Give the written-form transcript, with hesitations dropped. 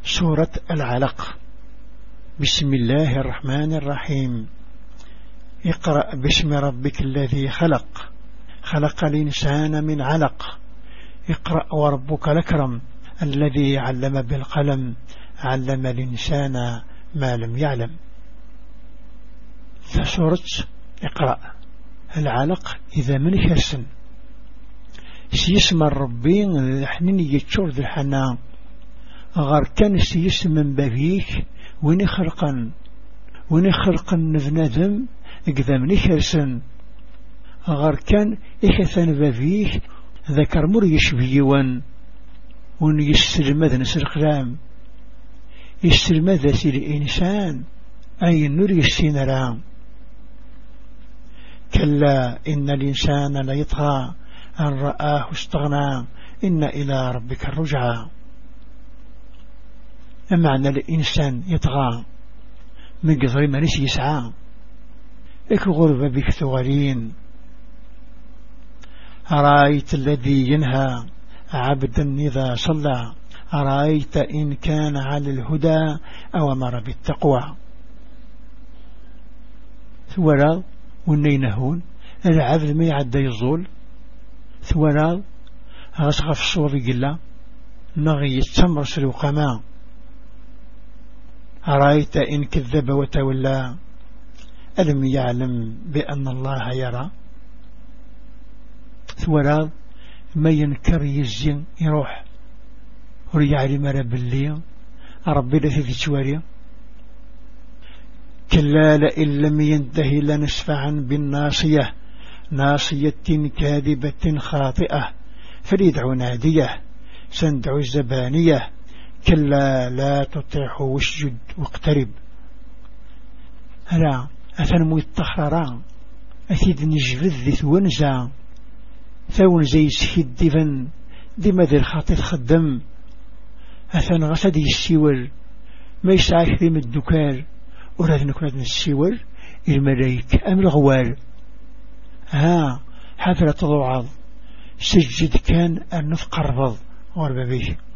سورة العلق. بسم الله الرحمن الرحيم. اقرأ باسم ربك الذي خلق، خلق الإنسان من علق. اقرأ وربك الأكرم الذي علم بالقلم، علم الإنسان ما لم يعلم. فسورة اقرأ العلق إذا من كرسن سيسم الربين الحنين يتشور ذي الحنان غار كان سيسم من بابيك وين خلقا نذنذم إذا من كرسن غار كان إخثان بابيك ذكر مر يشبيوان وين يستلمذ نسر قلام يستلمذ سير الإنسان أي النور يستينرام. كلا إن الإنسان ليطغى أن رآه استغنى إن إلى ربك الرجعى. معنى الإنسان يطغى من قضي منيس يسعى إك غربة بك ثغرين. أرأيت الذي ينهى عبدا إذا صلى، أرأيت إن كان على الهدى أو مر بالتقوى. ثورا ونينهون العبد ما يعدى يزول، ثورا غصغف الصور قلا نغي التمر سلوقما. أرأيت إن كذب وتولى ألم يعلم بأن الله يرى. ثورا ما ينكر يزين يروح وريعلم رب اللي ربي لثي تواري. كلا لئن لم ينتهي لنسفعا بالناصية، ناصية كاذبة خاطئة فليدع نادية سندع الزبانية. كلا لا تطيح واسجد واقترب. هلا أثنمو التخرران أثيد نجبذ ذي ثونزا ثون زي سكيد ديفن ديما ذي الخاطئ خدم. أثن غسد السيول ما يسعى كريم الدكار وراد نكون السيول الملايك أم الغوال. ها حفلة ضوعض سجد كان النفق رفض غرب به.